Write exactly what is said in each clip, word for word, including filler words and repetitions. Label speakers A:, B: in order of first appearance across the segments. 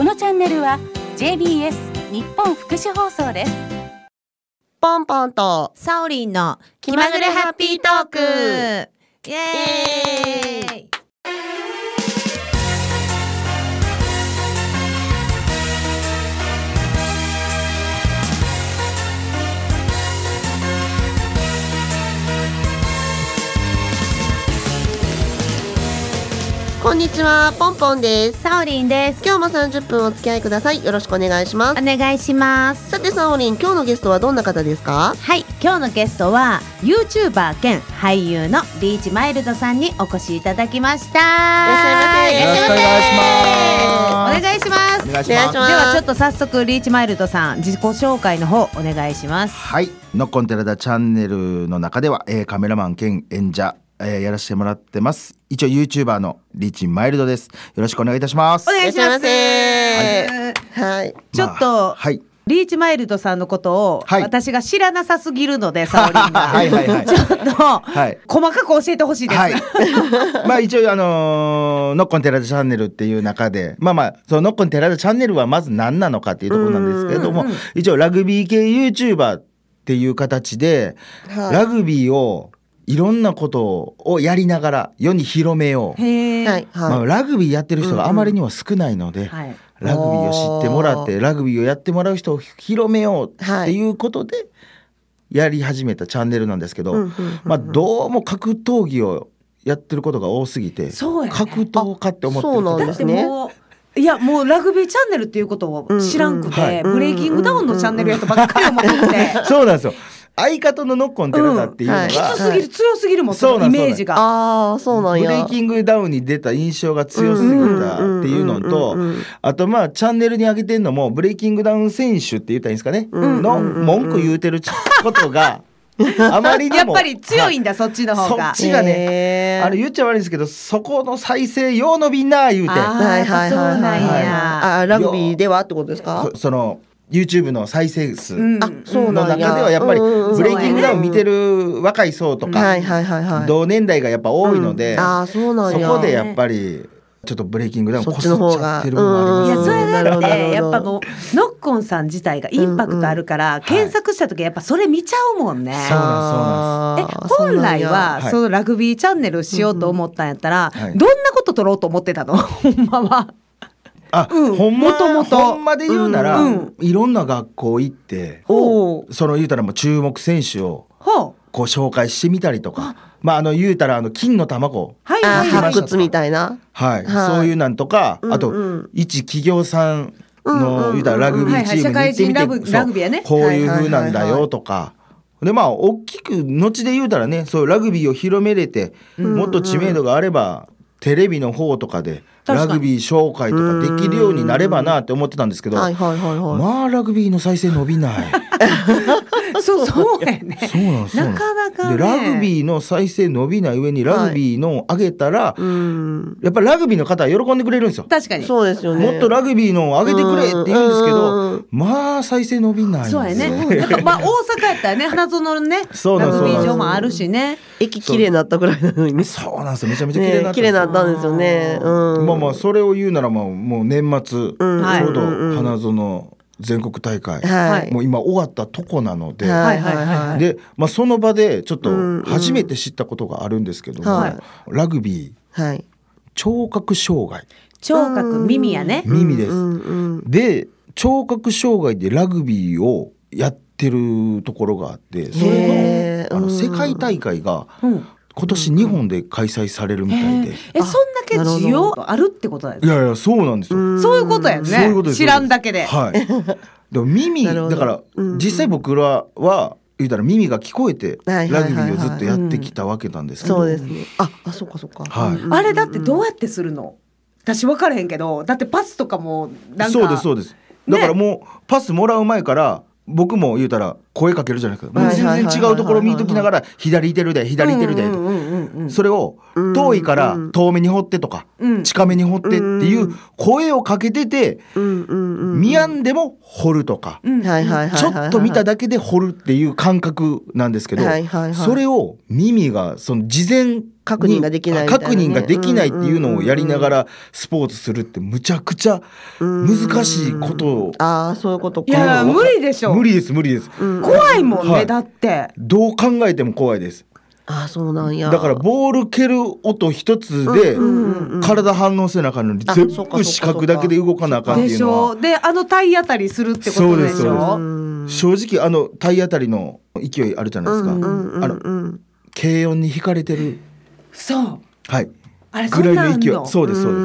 A: のチャンネルは ジェイビーエス 日本福祉放送です。
B: ポンポンと
C: サオリンの気まぐれハッピートーク、イエーイ。
B: こんにちは、ポンポンです。
C: サオリンです。
B: 今日もさんじゅっぷんお付き合いください。よろしくお願いします。
C: お願いします。
B: さてサオリン、今日のゲストはどんな方ですか？
C: はい、今日のゲストは YouTuber 兼俳優のリーチマイルドさんにお越しいただきました。い
B: らっしゃいませ。
C: いらっしゃいませ。
D: よろしくお願いします。
C: お願いします。
D: お願いします。
B: お願いします。
C: ではちょっと早速リーチマイルドさん、自己紹介の方お願いします。
D: はい、ノッコン寺田チャンネルの中では、えー、カメラマン兼演者、えー、やらせてもらってます。一応 YouTuber のリーチマイルドです。よろしくお願いいたします。
C: お願いします。
B: はい、
C: ちょっと、
D: まあ、はい、
C: リーチマイルドさんのことを、はい、私が知らなさすぎるので、サオリンが
D: はいはい、はい、
C: ちょっと、はい、細かく教えてほしいです、はい、
D: まあ一応あのー、ノッコン寺田チャンネルっていう中で、まあまあそのノッコン寺田チャンネルはまず何なのかっていうところなんですけれども、一応ラグビー系 YouTuber っていう形で、はい、ラグビーをいろんなことをやりながら世に広めよう。へー、はい、まあ、ラグビーやってる人があまりにも少ないので、うんうん、はい、ラグビーを知ってもらってラグビーをやってもらう人を広めようっていうことでやり始めたチャンネルなんですけど、はい、まあ、どうも格闘技をやってることが多すぎて、そうやね、格闘家って思ってる
B: そうなんですね。
C: いやもうラグビーチャンネルっていうことを知らんくて、うんうん、はい、ブレイキングダウンのチャンネルやとばっかり思ってて
D: そうなんですよ。相方のノッコン寺田っていうのが、うん、はい、
C: きつすぎる、強すぎるもん、そのイメージが。
B: ああ、そうなんや。
D: ブレイキングダウンに出た印象が強すぎたっていうのと、あとまあチャンネルに上げてるのもブレイキングダウン選手って言ったらいいんですかね、うん、の文句言うてることがあまりにも
C: やっぱり強いんだ、はい、そっちの方が。
D: そっちがね、あれ言っちゃ悪いんですけど、そこの再生よう伸びんな言うて、
B: はいはいはい、
C: そうなんや。
B: あ、ラグビーではってことですか？
D: そ, そのYouTube の再生数の中ではやっぱりブレイキングダウン見てる若い層とか同年代がやっぱ多いので、そこでやっぱりちょっとブレイキングダウンこすっちゃってるのもあります。
C: いや、それだってやっぱもうノッコンさん自体がインパクトあるから、うんうん、検索した時やっぱそれ見ちゃうもんね。
D: そうなん
C: です。え、本来はそのラグビーチャンネルしようと思ったんやったら、うんうん、どんなこと撮ろうと思ってたの？ほんまは。
D: あ、うん、ほんま、もともとほんまで言うなら、うん、いろんな学校行って、うん、その言うたらもう注目選手をこう紹介してみたりとか、まああの言うたらあの金の卵、
B: はいはいはい、発掘みたいな、
D: はい、はい、そういうなんとか、あと、うんうん、一企業さんの言うたらラグビーチームに行ってみて、うんうんうん、ラグビーやね、こういう風なんだよとか、はいはいはいはい、でまあ大きく後で言うたらね、そうラグビーを広めれて、うんうん、もっと知名度があればテレビの方とかでラグビー紹介とかできるようになればなって思ってたんですけど、はいはいはいはい、まあラグビーの再生伸びない
C: そうそうやね。
D: そうなんです。な
C: かなかね。
D: でラグビーの再生伸びない上にラグビーの上げたら、はい、やっぱりラグビーの方は喜んでくれるんですよ。
C: 確かに
B: そうですよね。
D: もっとラグビーの上げてくれって言うんですけど、まあ再生伸びないんですよ。
C: そうやね。やっぱまあ大阪やったらね、花園のねラグビー場もあるしね。
B: 駅綺麗になったぐらいなのにね。
D: そうなんですよ。めちゃめちゃ綺麗になった。
B: 綺麗になったんですよね。うん、
D: まあまあそれを言うならもう、もう年末、うん、ちょうど花園全国大会、はい、もう今終わったとこなので、はいはいはい、で、まあ、その場でちょっと初めて知ったことがあるんですけども、うんうん、ラグビー、はい、聴覚障害、
C: 聴覚耳やね、
D: 耳です、うんうん、で聴覚障害でラグビーをやってるところがあって、それの、あの世界大会が、うん今年日本で開催されるみたいで、
C: え、そんだけ需要あるってことですか？
D: いやいや、そうなんですよ。
C: そういうことやね。そういうことです。知らんだけで、
D: はい、でも耳だから実際僕らは言うたら耳が聞こえてラグビーをずっとやってきたわけなんですけど、
B: そうですね。あ、あ、そうかそうか、
D: はい、
C: あれだってどうやってするの？私分からへんけど、だってパスとかもなんか
D: そうですそうです。だからもうパスもらう前から僕も言うたら声かけるじゃないですか。もう全然違うところ見ときながら左いてるで左いてるで、
C: うん、
D: それを遠いから遠めに掘ってとか、うん、近めに掘ってっていう声をかけてて、うん、見やんでも掘るとか、うん、ちょっと見ただけで掘るっていう感覚なんですけど、はいはいはい、それを耳がその事前
B: 確認ができないみたいなね、
D: 確認ができないっていうのをやりながらスポーツするってむちゃくちゃ難しいことを、
B: ああそういうことか。
C: いや無理でしょ。
D: 無理です無理です、
C: うん、怖いもんね、はい、だって
D: どう考えても怖いです。
B: あそうなんや。
D: だからボール蹴る音一つで体反応せなあかんのに、全部視覚だけで動かなあかんっていうのは。
C: でしょ。であの体当たりするってことでしょ。そうですそう
D: です。正直あの体当たりの勢いあるじゃないですか、うんうんうん、あの軽音に引かれてる、
C: そう
D: はい、
C: あれそんなんあんの。
D: ぐらいの勢い。そうですそうです。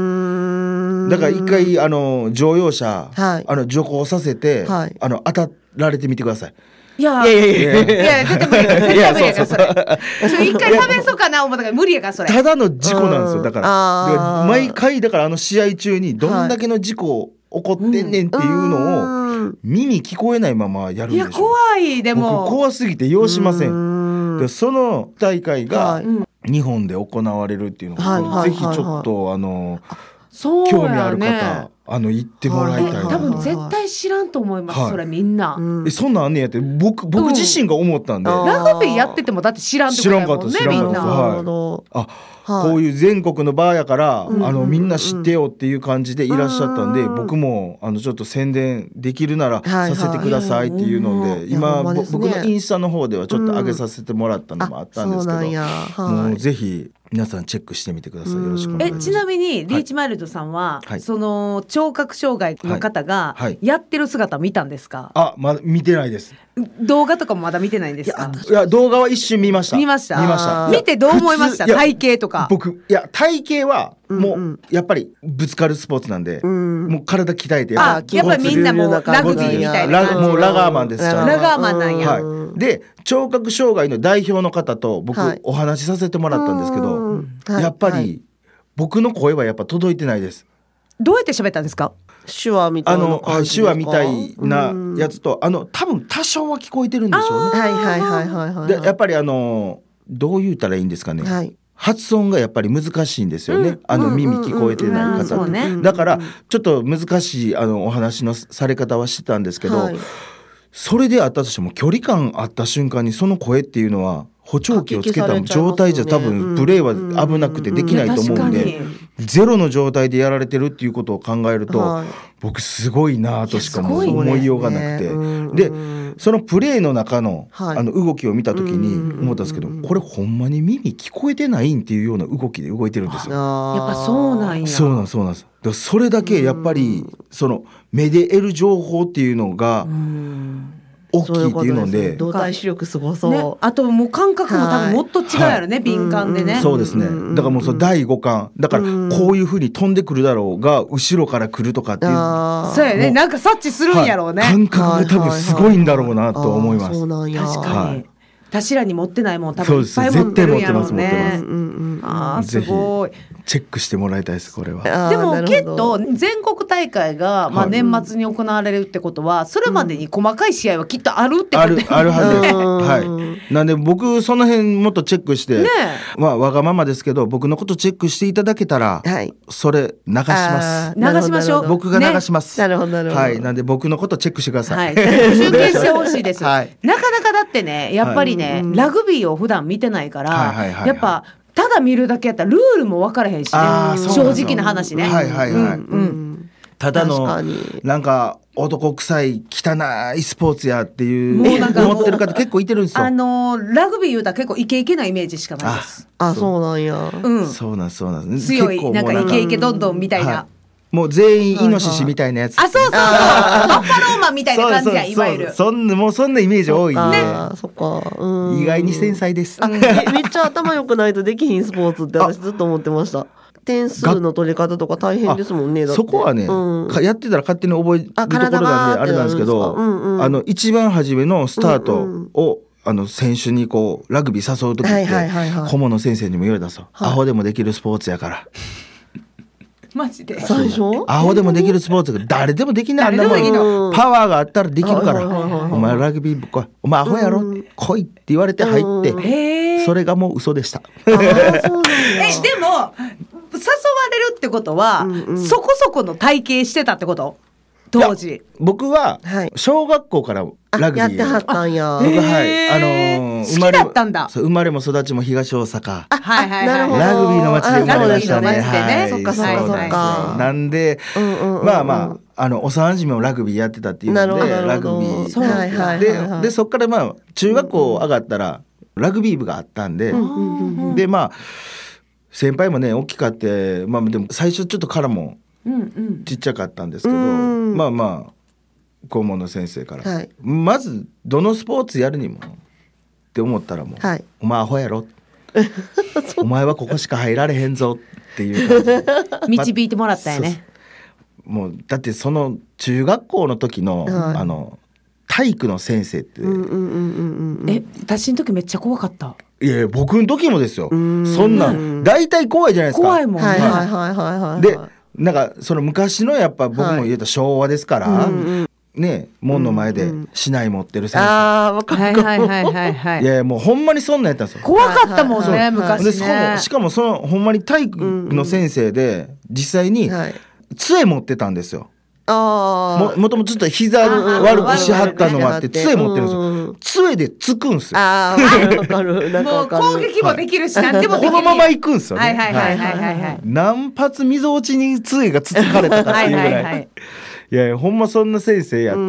D: だから一回あの乗用車、はい、あの徐行させて、はい、あの当たられてみてください。
C: いやいやいやいやいや絶対無理絶対無理やからそれ一回試そうかな思ったから無理やからそれ。
D: ただの事故なんですよ。だから毎回だからあの試合中にどんだけの事故起こってんねんっていうのを耳聞こえないままやるんでしょ。
C: いや怖い。でも
D: 僕怖すぎて要しません。でその大会が日本で行われるっていうのを、はい、ぜひちょっとあのそう、ね、興味ある方あの行ってもらいたいな。
C: 多分絶対知らんと思います、はい、それみんな、
D: うん、えそんなんあんねんやって僕僕自身が思ったんで、
C: うん、ラグビーやっててもだって知らんってことやもんねみんな、
D: はい、あはい、こういう全国のバーやから、うん、あのみんな知ってよっていう感じでいらっしゃったんで、うん、僕もあのちょっと宣伝できるならさせてくださいっていうので、はいはい、今、ね、僕のインスタの方ではちょっと上げさせてもらったのもあったんですけど、うん、もうぜひ皆さんチェックしてみてください。よろしくお願いします。
C: えちなみにリーチマイルドさんは、はい、その聴覚障害の方がやってる姿見たんですか？はい
D: はい、あまだ見てないです。
C: 動画とかもまだ見てないんですか？
D: いや動画は一瞬見ました。
C: 見ました
D: 見ました
C: 見てどう思いました？体型とか。
D: 僕いや体型はもうやっぱりぶつかるスポーツなんで、うん、もう体鍛えて
C: やっぱやっぱみんなもうラグビーみたいな感じ
D: もうラガーマンです。
C: ラガーマンなんや、
D: はい、で聴覚障害の代表の方と僕、はい、お話しさせてもらったんですけど、はい、やっぱり、はい、僕の声はやっぱ届いてないです。
C: どうやって喋ったんですか？
B: 手話みたいな感じですか？あの
D: 手話みたいなやつとあの多分多少は聞こえてるんでしょうね。
B: はいはいはいはいはい。
D: でやっぱりあのどう言ったらいいんですかね、はい、発音がやっぱり難しいんですよね、うん、あの耳聞こえてない方って、うん、だからちょっと難しいあのお話のされ方はしてたんですけど、はい、それであったとしても距離感あった瞬間にその声っていうのは補聴器をつけた状態じゃ多分プレーは危なくてできないと思うんで、ゼロの状態でやられてるっていうことを考えると、はい、僕すごいなとしかも思いようがなくて、でそのプレーの中の、はい、あの動きを見た時に思ったんですけど、これほんまに耳聞こえてないんっていうような動きで動いてるんですよ。
C: やっぱそうなんや。
D: そうなんそうなんです。だからそれだけやっぱりその目で得る情報っていうのが大きいっていうので、
B: 動体視力すごそう、
C: ね、あともう感覚も多分もっと違うやろね、はい、敏感でね、
D: うん、そうですね。だからもうそのだいご感だからこういう風に飛んでくるだろうが後ろから来るとかっていう、
C: そうやね、なんか察知するんやろうね、
D: はい、感覚が多分すごいんだろうなと思います。
B: そうなんや。
C: 確かに、はい、頭に持ってないもん多分いっぱい持ってるんやろうね。あーすごい。
D: チェックしてもらいたいですこれは。
C: でもきっと全国大会がまあ年末に行われるってことは、はい、それまでに細かい試合はきっとあるってこと、ね、
D: あるあるはずです、はい、なんで僕その辺もっとチェックして、ね、まあわがままですけど僕のことチェックしていただけたら、はい、それ流します。
C: 流しましょう。
D: 僕が流します、
B: ね、なるほどなるほど、
D: はい、なんで僕のことチェックしてください、
C: はい、中継してほしいです、はい、なかなかだってねやっぱりね、はい、ラグビーを普段見てないから、はいはいはいはい、やっぱただ見るだけやったらルールも分からへんしね、正直な話ね、
D: はいはいはい、うんうん、ただのなんか男臭い汚いスポーツやっていうもうなんか思ってる方結構いてるんですよ。
C: あのラグビー言うたら結構イケイケなイメージしかないです。
B: ああそうなんや、
C: うん、
D: そうなんそうなん
C: 強いなんかイケイケどんどんみたいな、はい、も
D: う全員イノシシみたいなやつ、
C: はいはい、あそうそうそうバッファローマンみたいな感じやいわゆる
D: そんなもうそんなイメージ多いんで、ね、
B: そっか、うん、
D: 意外に繊細です。
B: めっちゃ頭良くないとできひんスポーツって私ずっと思ってました。点数の取り方とか大変ですもんね。だって
D: そこはね、うん、やってたら勝手に覚えるところなんであれなんですけど、うんうん、あの一番初めのスタートを、うんうん、あの選手にこうラグビー誘う時って、はいはいはいはい、顧問の先生にも言われたんですよ、はい、アホでもできるスポーツやから
C: マジで
B: 最初
D: アホでもできるスポーツが誰でもできない。あんなもんパワーがあったらできるから、お前ラグビー来いお前アホやろ、うん、来いって言われて入って、 それがもう嘘でした。
B: あーそうなんや
C: えでも誘われるってことは、
B: うんうん、
C: そこそこの体型してたってこと当時。
D: 僕は小学校からラグビー
B: やってはったんや。
D: 僕はい、あのー、
C: 好きだったんだ。
D: 生まれも育ちも東大阪。
C: あ、はいはいはい、
D: ラグビーの街で生まれましたね。
C: はい、
B: そっかそっかそっか。
D: なんで、うんうんうん、まあまああの幼馴染もラグビーやってたっていうのでラグビー
C: そうはいはい
D: で、はいはい、でそっからまあ中学校上がったらラグビー部があったんで、うんうんうん、でまあ先輩もね大きかって、まあでも最初ちょっと殻もちっちゃかったんですけど、うんうん、まあまあ顧問の先生から、はい、まずどのスポーツやるにもって思ったらもう、はい、お前アホやろお前はここしか入られへんぞっていう感じで
C: 導いてもらったよね。
D: もうだってその中学校の時の、はい、あの体育の先生って、うんうんうん
C: うん、え私の時めっちゃ怖かった。
D: いやいや僕の時もですよ。んそんなん大体怖いじゃないですか。
C: 怖いもんね。はい
B: はいはいはいはい。
D: でなんかその昔のやっぱ僕も言うと昭和ですから、はい、うんうんね、門の前で竹刀持ってる先生、うんうん、あ
C: 分かるはいはいはいはい
D: いやもうほんまにそんなんやったんですよ。
C: 怖かったもんね、はいはいはい、昔ね。
D: でしかもしかもそのほんまに体育の先生で実際に杖持ってたんですよ。あも, もともとちょっと膝悪くしはったのもあって杖持ってるんですよ。杖でつくんですよ。
B: あ分かるなんか分かる。
C: もう攻撃もできるし、はい、何でもできる。
D: このまま行くんですよね。
C: はいはいはいはいはい、はい、
D: 何発みぞおちに杖がつつかれたかっていうぐらいはいはい、はいいやいやほんまそんな先生やって、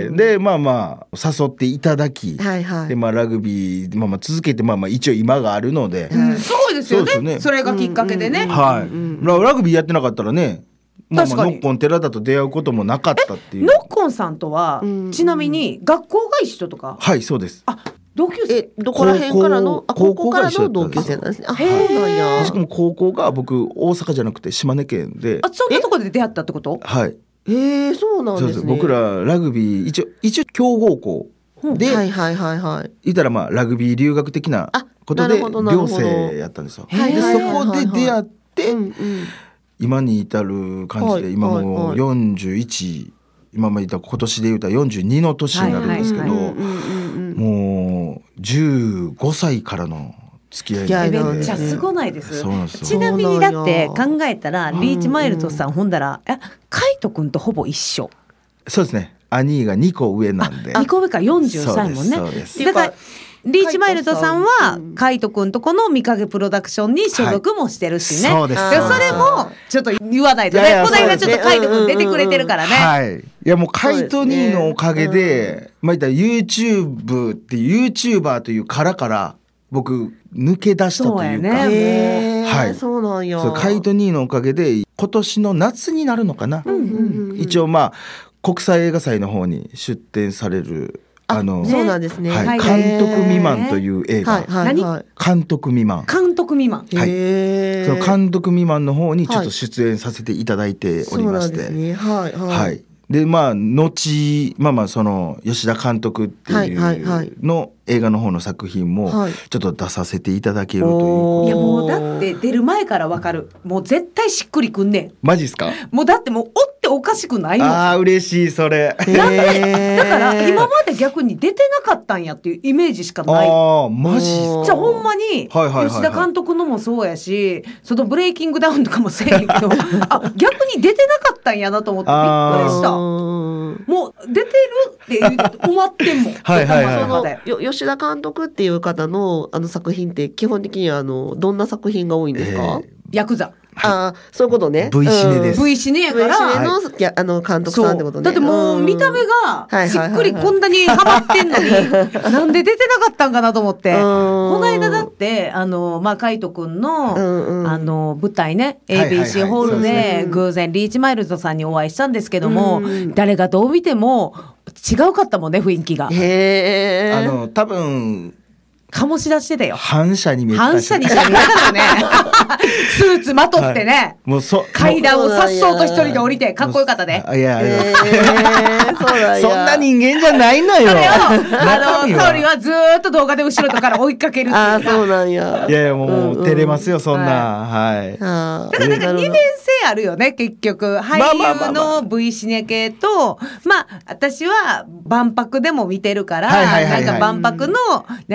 D: でまあまあ誘っていただき、はいはい、でまあラグビー、まあ、まあ続けてまあまあ一応今があるので、
C: うん、すごいですよ ね, そ, ねそれがきっかけでね、うんうん、
D: はい、うん、ラグビーやってなかったらね、まあ、まあノッコン寺田と出会うこともなかったっていう。
C: ノッコンさんとは、うん、ちなみに学校が一緒とか。
D: はいそうです。
C: あ同級生。
B: えどこら辺からの高校からの同級生なんですね。あへ
D: ー、はい、しかも高校が僕大阪じゃなくて島根県で。
C: あそんなところで出会ったってこと？
D: はい
B: えー、そうなんですね。そうです
D: 僕らラグビー一応一応強豪校で、
B: はいはいはいはい。
D: いたらまあラグビー留学的なことで寮生やったんですよ。でそこで出会って、うんうん、今に至る感じで、はい、今もうよんじゅういち、はいはい、今までいた今年で言うたらよんじゅうにの年になるんですけど、もうじゅうごさいからの付き合いで
C: めっちゃすごないです。ちなみにだって考えたらリーチマイルドさん、うんうん、ほんだらえカイト君とほぼ一緒。
D: そうですね。兄がにこ上なんで。
C: にこ上からよんじゅうさいもんね。だからリーチマイルドさんはカイト君とこの見影プロダクションに所属もしてるしね、はい、そうです。でそれもちょっと言わないとね。この間ちょっとカイト君出てくれてるからね、
D: はい、いやもうカイト兄のおかげで、まあ言ったら YouTube っていう YouTuber という殻から僕抜け出したというか、そう
B: ね、はい、そうなんや。
D: カイト兄のおかげで今年の夏になるのかな、うんうんうん、一応まあ国際映画祭の方に出展されるあの
B: そうなんですね、
D: はい、監督未満という映画、はいはいはい、監督未満
C: 監督未満、
D: はい、その監督未満の方にちょっと出演させていただいておりまして、はい、そうなんですね、はいはい、はいでまあ後まあまあその吉田監督っていうの映画の方の作品もちょっと出させていただけるということ、
C: いやもうだって出る前から分かる、もう絶対しっくりくんねん。
D: マジっすか？
C: もうだってもうおっておかしくないもん。
D: あー嬉しいそれ。
C: だってだから今まで逆に出てなかったんやっていうイメージしかない。
D: あマジっすか？
C: じゃあほんまに吉田監督のもそうやし、そのブレイキングダウンとかもせえへんけどあ逆に出てなかったんやなと思ってびっくりした。もう出てるって終わってんもん
B: はいはい、はい、そのよ吉田監督っていう方のあの作品って基本的にはあのどんな作品が多いんですか？
C: えー、ヤクザ。
B: ああそういうことね。
D: V シネです、
C: うん、V シネやから
B: V シネの、はい、あの監督さんってことね。
C: だってもう見た目がしっくりこんなにハマってんのになんで出てなかったんかなと思ってこの間だってあのまあ海斗くんの、うんうん、あの舞台ね エービーシー ホールで偶然リーチマイルドさんにお会いしたんですけども、うん、誰がどう見ても違うかったもんね雰囲気が。
B: へ
D: ーあの多分
C: 醸し出してたよ。
D: 反射に見えた。
C: 反射にしか見えたからねスーツまとってね、はい、もうそ階段をさっそうと一人で降りてかっこよかったね。
D: いやいや、えー、そうだそんな人間じゃないのよ。それを
C: あの沙織はずーっと動画で後ろとから追いかけるっていう。
B: あそうなんや。
D: いやいやもう、うんうん、照れますよそんな、はい、はい、
C: だからなんか二面性あるよね結局俳優の V シネ系とまあ私は万博でも見てるから、はいはいはいはい、なんか万博のなんかラグ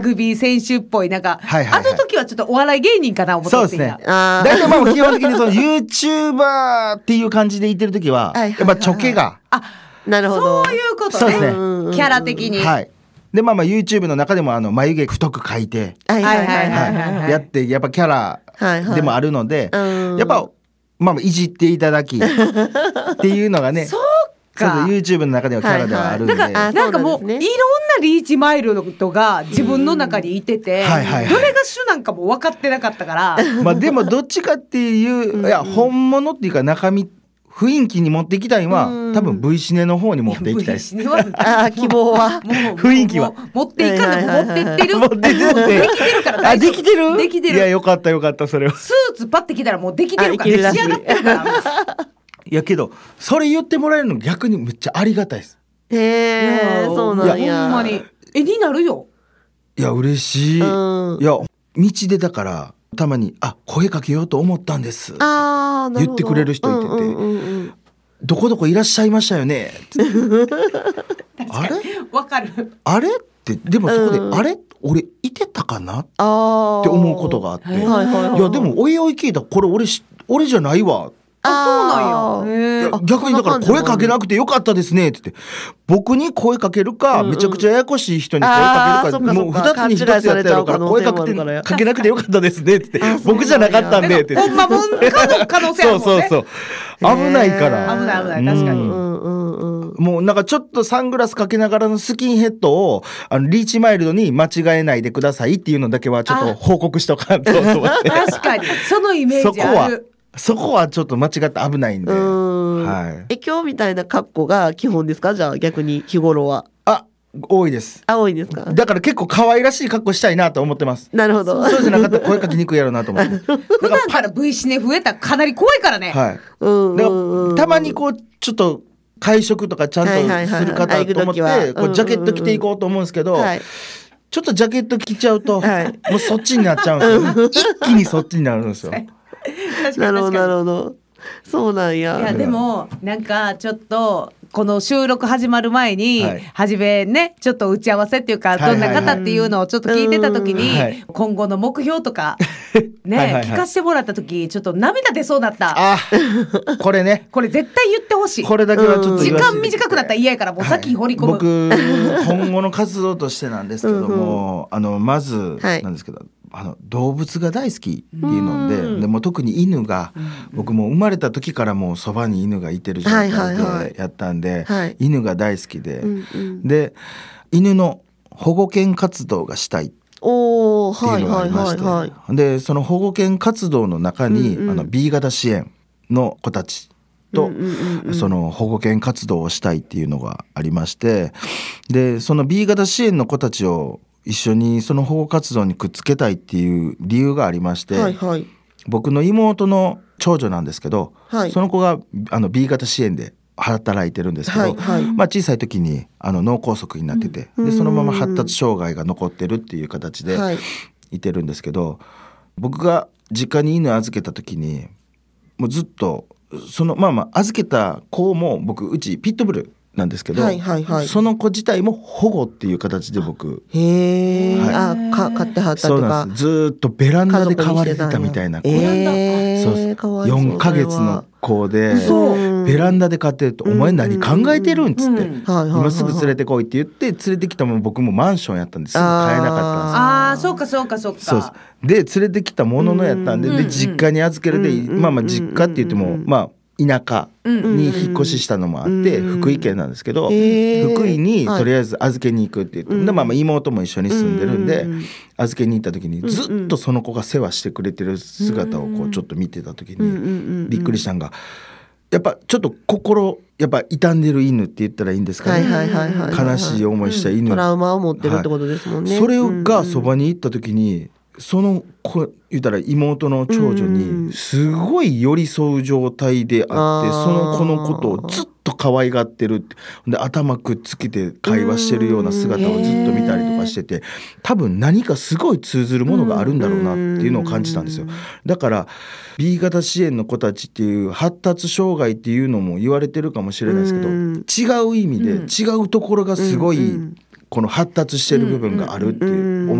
C: グビー選手っぽいなんか、
D: はいはいはい、
C: あの時はちょっとお笑い芸人かな思ってた。
D: そうですね。だいたいまあ基本的にその YouTuber っていう感じでいてる時はやっぱチョケが
C: あ、なるほど、そういうことね。
D: そうですね、
C: キャラ的に。
D: はい。でまあまあ YouTube の中でもあの眉毛太く描いてやってやっぱキャラでもあるので、はいはいはい、やっぱまあいじっていただきっていうのがね。そうか。YouTube の中ではキャラではあるんで、はいはい、
C: だからなんかもういろんなリーチマイルドが自分の中にいてて、はいはいはい、どれが主なんかも分かってなかったから
D: まあでもどっちかっていういや本物っていうか中身雰囲気に持っていきたいのは多分 V シネの方に持っていきたいです。
B: あ希望は
D: 雰囲気は
C: 持っていかんでも持ってってる持ってってる
D: できてるから大丈夫。あできてるできてる。いやよかったよかった。それは
C: スーツパッて着たらもうできてるから仕上がってるから
D: いやけどそれ言ってもらえるの逆にめっちゃありがたいです。
B: へえそうなんや。
C: ほんまに絵になるよ。
D: いや嬉しい。いや道でだからたまにあ声かけようと思ったんですあ言ってくれる人いてて、うんうんうん、どこどこいらっしゃいましたよねあれ
C: わかる
D: あれってでもそこで、うん、あれ俺いてたかなって思うことがあって、はいはいはい、いやでもおいおい聞いたこれ 俺, 俺じゃないわ。
C: あ、そうなんや。
D: いや逆にだから声かけなくてよかったですねって言って僕に声かけるか、うんうん、めちゃくちゃややこしい人に声かけるかもう二つに一つやってやるから声かけてかけなくてよかったですねって言って僕じゃなかったんでって
C: ほんまもんかの可能性あるもんね。そうそうそう
D: 危ないから
C: 危ない危ない確かに、
D: うんうんうん、もうなんかちょっとサングラスかけながらのスキンヘッドをあのリーチマイルドに間違えないでくださいっていうのだけはちょっと報告しとかんと思って
C: 確かにそのイメージある。
D: そこはちょっと間違って危ないんで、うんはい、
B: え今日みたいな格好が基本ですか？じゃあ逆に日頃は。
D: あ多いです。
B: あ多いですか？
D: だから結構可愛らしい格好したいなと思ってます。
B: なるほど。
D: そうじゃなかったら声かけにくいやろうなと思って
C: 普段から V シネ増えたらかなり怖いからね、
D: はい、うんだからたまにこうちょっと会食とかちゃんとする方と思ってこうジャケット着ていこうと思うんですけど、はい、ちょっとジャケット着ちゃうと、はい、もうそっちになっちゃうんですよ、ね、一気にそっちになるんですよ
B: なるほどなるほどそうなんや。
C: いやでもなんかちょっとこの収録始まる前に、はい、初めねちょっと打ち合わせっていうか、はい、どんな方っていうのをちょっと聞いてた時に、はい、今後の目標とかねはいはい、はい、聞かせてもらった時ちょっっと涙出そうだった。
D: あこれね
C: これ絶対言ってほしい。
D: これだけはちょっと
C: 時間短くなったら嫌やからもうさっき掘り込む、
D: はい、僕今後の活動としてなんですけどもあのまずなんですけど、はいあの動物が大好きっていうので、うん、でも特に犬が、うん、僕も生まれた時からもうそばに犬がいてる状態でやったんで、はいはいはい、犬が大好きで、うんうん、で犬の保護犬活動がしたいっていうのがありまして、はいはいはいはい、でその保護犬活動の中に、うんうん、あの B 型支援の子たちと、うんうんうん、その保護犬活動をしたいっていうのがありましてでその B 型支援の子たちを一緒にその保護活動にくっつけたいっていう理由がありまして、はいはい、僕の妹の長女なんですけど、はい、その子があの B 型支援で働いてるんですけど、はいはいまあ、小さい時にあの脳梗塞になってて、うん、でそのまま発達障害が残ってるっていう形でいてるんですけど、はい、僕が実家に犬預けた時にもうずっとそのまあまあ預けた子も僕うちピットブルなんですけど、はいはいはい、その子自体も保護っていう形で僕
B: へー、はい、あか飼ってはったとか
D: そうなんです。ずっとベランダで飼われてたみたいな子、えー、そうですかわいそうよんかげつの子でベランダで飼ってると、うん、お前何考えてるんっつって、うん、今すぐ連れてこいって言って連れてきたもの僕もマンションやったんですぐ買えなかったんですよ。
C: ああそうかそうかそうか
D: そうで連れてきたもののやったんで、うん、で実家に預けるで、うん、まあまあ実家って言っても、うん、まあ田舎に引っ越ししたのもあって、うんうんうん、福井県なんですけど、福井にとりあえず預けに行くって言って、はい、でまあ、まあ妹も一緒に住んでるんで、うんうん、預けに行った時にずっとその子が世話してくれてる姿をこうちょっと見てた時にびっくりしたんがやっぱちょっと心やっぱ傷んでる犬って言ったらいいんですかね、はいはいはいはい、悲しい思いした犬、うん、
B: トラウマを持ってるってことですもんね、
D: はい、それがそばに行った時にその子言ったら妹の長女にすごい寄り添う状態であって、うん、その子のことをずっと可愛がってるってで頭くっつけて会話してるような姿をずっと見たりとかしてて多分何かすごい通ずるものがあるんだろうなっていうのを感じたんですよ。だから B 型支援の子たちっていう発達障害っていうのも言われてるかもしれないですけど違う意味で違うところがすごいこの発達してる部分があるっていう思う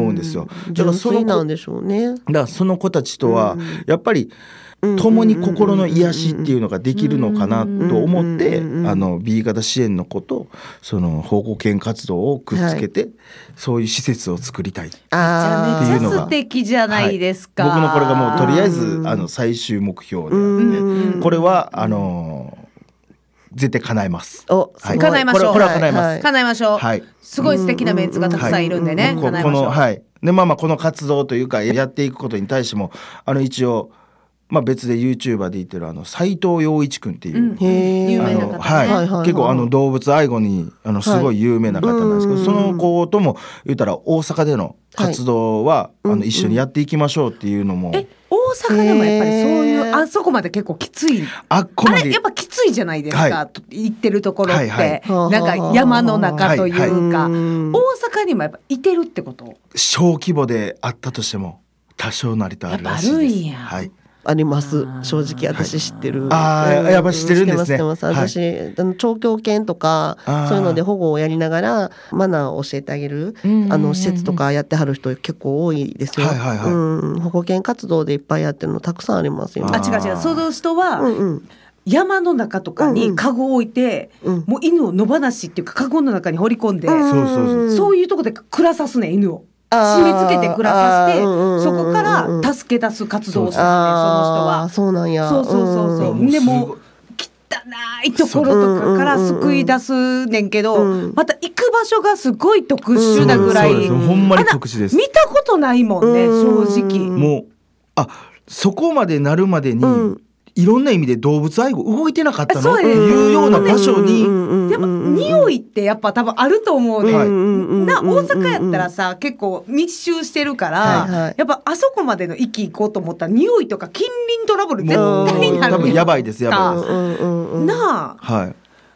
D: うんですよ。
B: だからそれなんでしょうね。
D: だからその子たちとはやっぱり共に心の癒しっていうのができるのかなと思ってあの B 型支援の子とその保護犬活動をくっつけて、はい、そういう施設を作りたいっていうのが
C: めちゃめちゃ素敵じゃないですか、
D: はい、僕のこれがもうとりあえずあの最終目標であって、これはあの絶対叶えます。
C: お、はい、叶えましょう。
D: これは叶えます。
C: はい、叶えましょう。はい、すごい素敵なメンツがたくさんいるんでね。
D: このはい。でまあまあこの活動というかやっていくことに対してもあの一応まあ別で YouTuber で言ってるあの斉藤陽一くんっていう、うん、
C: 有名な方ね。
D: はいはいはい、結構あの動物愛護にあのすごい有名な方なんですけど、はい、その子とも言ったら大阪での活動は、はい、あの一緒にやっていきましょうっていうのも。
C: え大阪でもやっぱりそういうあそこまで結構きつい。
D: あっこまで
C: あれやっぱきついじゃないですか。はい、行ってるところって、はいはい、なんか山の中というか、はいはい、大阪にもやっぱいてるってこと。
D: 小規模であったとしても多少なりとあるらしいです。
C: やっぱあるんや。
D: はい。
B: あります。正直私知ってる。
D: ああ、やっぱ知ってるんですね。
B: 知ってます。私、はい、あの聴教犬とかそういうので保護をやりながらマナーを教えてあげるあの施設とかやってはる人結構多いですよ。はいはいはい、うん、保護犬活動でいっぱいやってるのたくさんありますよ。
C: あ、違う違う。その人は、うんうん、山の中とかにカゴを置いて、うんうん、もう犬を野放しっていうかカゴの中に放り込んで、うん、そうそうそう、そういうとこで暮らさすね犬を。締め付けて暮らさせて、そこから助け出す活動をしてるね、その人は。
B: そうなんや。
C: そうそうそうそう。でも汚いところとかから救い出すねんけど、また行く場所がすごい特殊なぐらい、
D: ほんまに特殊です。
C: 見たことないもんね、正直。
D: もうあそこまでなるまでに、うんいろんな意味で動物愛護動いてなかったのっていうような場所に、
C: でも匂いってやっぱ多分あると思うね、はい、な大阪やったらさ結構密集してるから、はいはい、やっぱあそこまでの域行こうと思ったら匂いとか近隣トラブル絶対なる。
D: 多分やばいですやばいです
C: なあ、はい、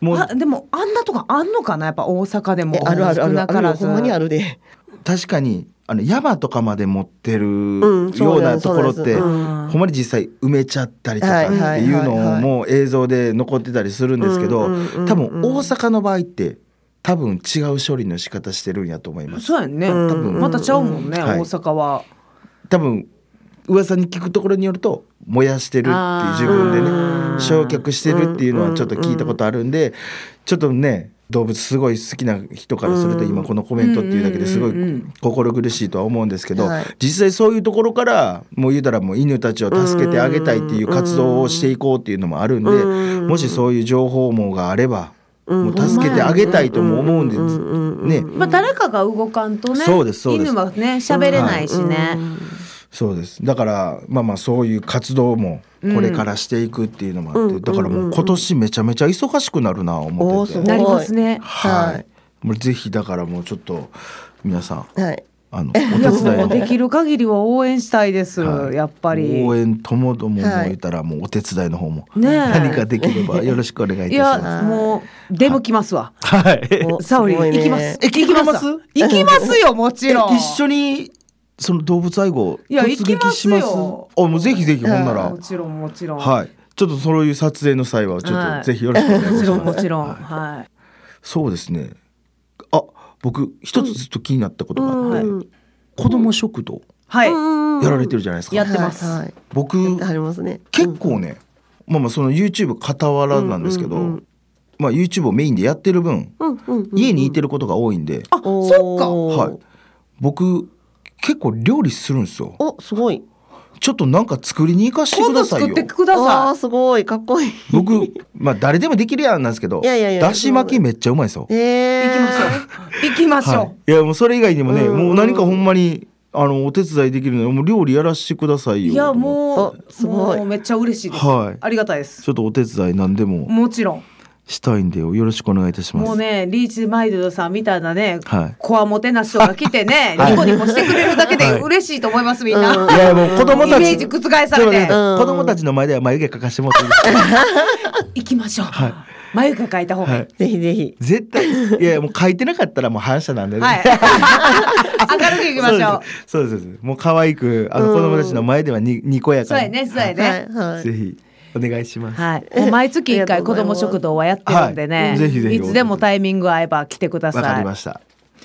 C: もうあでもあんなとこあんのかなやっぱ大阪でも。
B: あるあるあるあるほんまにあるで。
D: 確かにあの山とかまで持ってるようなところって、うん、ほんまに実際埋めちゃったりとかっていうのも映像で残ってたりするんですけど、多分大阪の場合って多分違う処理の仕方してるんやと思います。
C: そうやね。多分またちゃうもんね、はい、大阪は。
D: 多分噂に聞くところによると燃やしてるっていう自分でね焼却してるっていうのはちょっと聞いたことあるんで、ちょっとね動物すごい好きな人からすると今このコメントっていうだけですごい心苦しいとは思うんですけど、実際そういうところからもう言うたらもう犬たちを助けてあげたいっていう活動をしていこうっていうのもあるんで、もしそういう情報網があればもう助けてあげたいとも思うんですね。
C: まあ誰かが動かんとね、
D: そうですそうです、
C: 犬はね喋れないしね。
D: そうです。だからまあまあそういう活動もこれからしていくっていうのもあって、うん、だからもう今年めちゃめちゃ忙しくなるな思ってて、
C: なりますね。
D: はい。もうぜひだからもうちょっと皆さん、はい、あのお
C: 手伝いできる限りは応援したいです、はい、やっぱり
D: 応援ともどもも言ったらもうお手伝いの方も何かできればよろしくお願いいたします。
C: いやもう出向きますわ。
D: はい。
C: サオリ行きます。
D: 行きます。
C: 行きますよもちろん。
D: 一緒に。その動物愛護
C: 突撃します。あ、
D: もうぜひぜひほんなら、
C: もちろんもちろん。
D: はい。ちょっとそういう撮影の際はちょっとぜひよろしくお願いします。もちろん
C: もちろん。はい。
D: そうですね。あ、僕一つずっと気になったことがあって、うん、子ども食堂
C: はい
D: やられてるじゃないですか。
C: やってます。
B: はいはい、
D: 僕
B: ありますね。
D: 結構ね、まあまあその YouTube 傍らなんですけど。うんうんうん、まあ YouTube をメインでやってる分、うんうんうん、家にいてることが多いんで、
C: あ、そっか。
D: はい。僕結構料理するんですよ。
B: お、すごい。
D: ちょっとなんか作りに行かしてくださいよ。
C: 今度作ってください。
B: あ、すごいかっこいい。
D: 僕まあ誰でもできるやんなんですけど、いやいやいやだし巻きめっちゃうまいですよ。
B: えー、
C: 行きましょう。行きましょう。はい、
D: いやもうそれ以外にもね、うんうん、もう何かほんまにあのお手伝いできるのでもう料理やらしてくださいよ。
C: いやもうすごい。もうめっちゃ嬉しいです。はい。ありがたいです。
D: ちょっとお手伝いなんでも。
C: もちろん。
D: したいんでよろしくお願いいたします。
C: もうねリーチマイルドさんみたいなね、はい、コアモテな人が来てねニコニコしてくれるだけで嬉しいと思います、みんな、
D: うん、いやもう子供たち
C: イメージ覆されて、
D: ね、子供たちの前では眉毛描かしてもらっていいですか。
C: 行きましょう、はい、眉毛描いた方がいい、はい、
B: ぜひぜひ
D: 絶対いやもう描いてなかったらもう反射なんで、ね、はい、
C: 明るくいきましょう。
D: そうですそうですもう可愛くあの子供たちの前ではににこやかに、
C: そうやねそうやね、
D: はいはい、ぜひお願いします。
C: はい。もう毎月いっかい子ども食堂はやってるんでね、はい、ぜひぜひいつでもタイミング合えば来てください。
D: わかりました。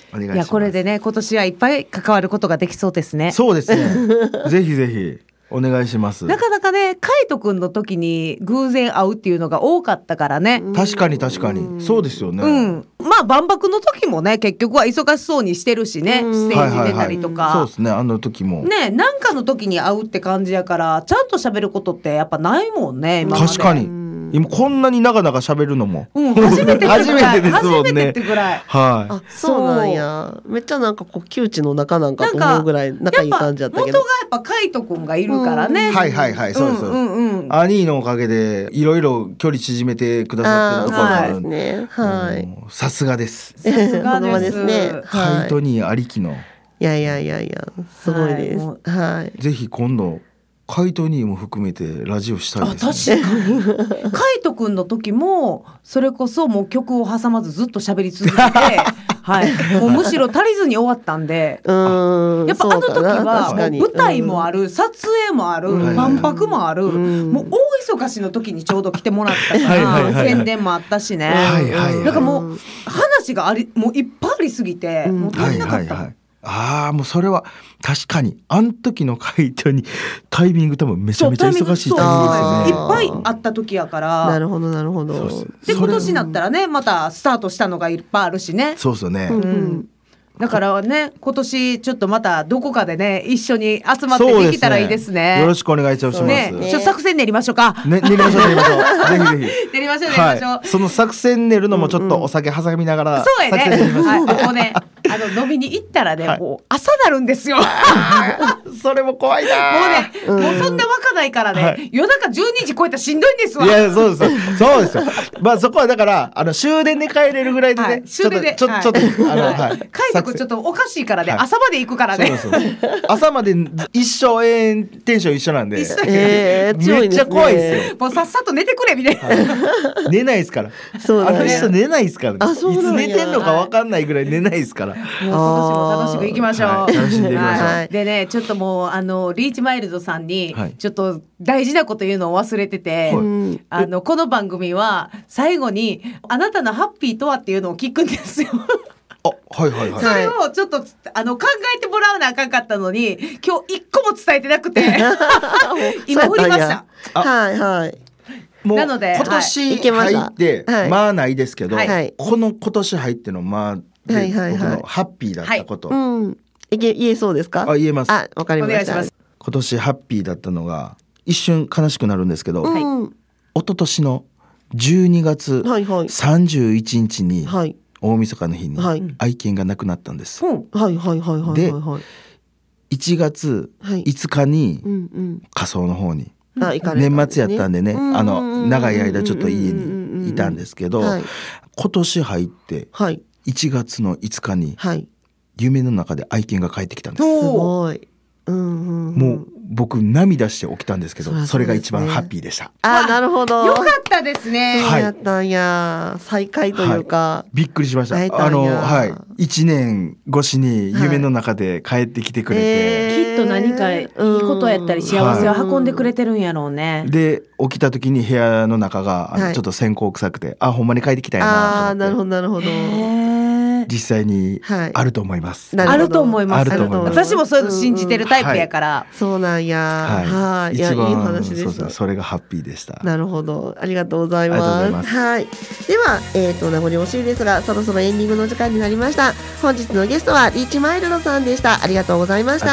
D: お願いします。
C: いやこれでね今年はいっぱい関わることができそうですね。
D: そうですねぜひぜひお願いします。
C: なかなかね海斗くんの時に偶然会うっていうのが多かったからね。
D: 確かに確かにそうですよね。
C: うん、まあ万博の時もね結局は忙しそうにしてるしね、ステージ出たりとか、
D: はいはいはい、そうですねあの時も
C: ねなんかの時に会うって感じやからちゃんと喋ることってやっぱないもんね今まで。
D: 確かに今こんなに長々喋るのも、
C: うん、初めて
D: 初めてですもんね。
C: 初めてってぐらい。
D: はい。
B: あ、そうなんや。めっちゃなんかこう窮地の中なんかと思うぐらい仲いい感じだったけど。
C: 元がやっぱ海斗くんがいるからね。
D: うん、はいはいはいそうです。うんうんうん、兄のおかげでいろいろ距離縮めてくださってるところがあるんで、ね、はい。さすがです。
C: さすが
B: ですね。
D: 海斗にありきの。
B: いやいやいやいやすごいです。はい。はい、
D: ぜひ今度。海斗にも含めてラジオしたいです
C: ね。あ確かに海斗くんの時もそれこそもう曲を挟まずずっと喋り続けてはい、もうむしろ足りずに終わったんでうんやっぱあの時はもう舞台もある、うん、撮影もある、うん、万博もある、うん、もう大忙しの時にちょうど来てもらったからはいはいはい、はい、宣伝もあったしね、はいはいはい、だからもう話がありもういっぱいありすぎて、うん、もう足りなかった、はいはいはい、
D: ああもうそれは確かにあの時の海斗にタイミング多分めちゃめちゃ忙しいタイミングですね。いっ
C: ぱいあった時やから
B: なるほどなるほど。
C: で今年になったらねまたスタートしたのがいっぱいあるしね。
D: そうですよね、
C: うんうんだからね今年ちょっとまたどこかでね一緒に集まってできたらいいですね。
D: よろしくお願いします。ね、
C: ちょっと作戦練りましょうか。
D: ね、練りましょう練りましょう。ぜひぜひ。
C: 練りましょう練りましょう、はい。
D: その作戦練るのもちょっとお酒挟みながら、うんうん。
C: そうやね。はい、もうねあの飲みに行ったらね、はい、もう朝なるんですよ。
D: それも怖いな。
C: もうね、うん、もうそんな若ないからね、はい、夜中じゅうにじ超えたらしんどいんですわ。
D: いやそうですよそうですよ。まあそこはだからあの終電で帰れるぐらいでね。はい、
C: 終電で
D: ちょっとちょっと、はい、あのはい。
C: 海斗くんちょっとおかしいからね、はい、朝まで行くからね。
D: そうそう朝まで一生永遠テンション一緒なんで。
B: えー、
D: めっちゃ怖いですよ。
C: もうさっさと寝てくれみたいな。
D: はい、寝ないですから。
B: そう
D: あの人寝ないですから、ね。
B: あそうなんや。
D: いつ寝てんのかわかんないぐらい寝ないですから。もう
C: 今年も楽しく行きましょう。
D: はい、楽しんでいきましょう。
C: はい、でねちょっともうあのリーチマイルドさんにちょっと大事なこと言うのを忘れてて、はい、あのこの番組は最後にあなたのハッピーとはっていうのを聞くんですよ。
D: あはいはいはい。
C: それをちょっとあの考えてもらわなあかんかったのに今日一個も伝えてなくて今振りました。
B: はいはい。
D: もう
C: なので
D: 今年入って、はい、まあないですけど、はい、この今年入ってのまあで、はいはいはい、僕のハッピーだったこと、はい
B: うん、言えそうですか？
D: あ言えます。
B: あわかりました。今
D: 年ハッピーだったのが一瞬悲しくなるんですけど、はい、一昨年のじゅうにがつさんじゅういちにちに、はい、大晦日の日に愛犬が亡くなったんです。
B: はいはいはいはいはい。
D: でいちがついつかに火葬の方に、はい、年末やったんでね、あの長い間ちょっと家にいたんですけど、はい、今年入っていちがつのいつかに夢の中で愛犬が帰ってきたんです。
B: すごい。うんうんうん、
D: もう僕涙して起きたんですけど そ, う そ, ね、それが一番ハッピーでした。
B: あなるほど
C: よかったですね。
B: そうやったんや、再会というか、
D: はい、びっくりしました。あの、はい、いちねん越しに夢の中で帰ってきてくれて、はい
C: えー、きっと何かいいことやったり幸せを運んでくれてるんやろうね、はい、
D: で起きた時に部屋の中がちょっと線香臭くて、はい、あほんまに帰ってきたいなと思って。
B: あなるほどなるほど。
D: 実際にあると思います、
C: はい、あると思います。私もそういうの信じてるタイプやから、うんうんはい、
B: そうなんや、はい、いやいい話でした。
D: そうそれがハッピーでした。
B: なるほど、ありがとうございます。はい、では、えーと、名残惜しいですがそろそろエンディングの時間になりました。本日のゲストはリーチマイルドさんでした。ありがとうございました。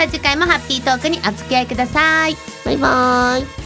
A: ありがとうございました。では次回もハッピートークにお付き合いください。
B: バイバイ。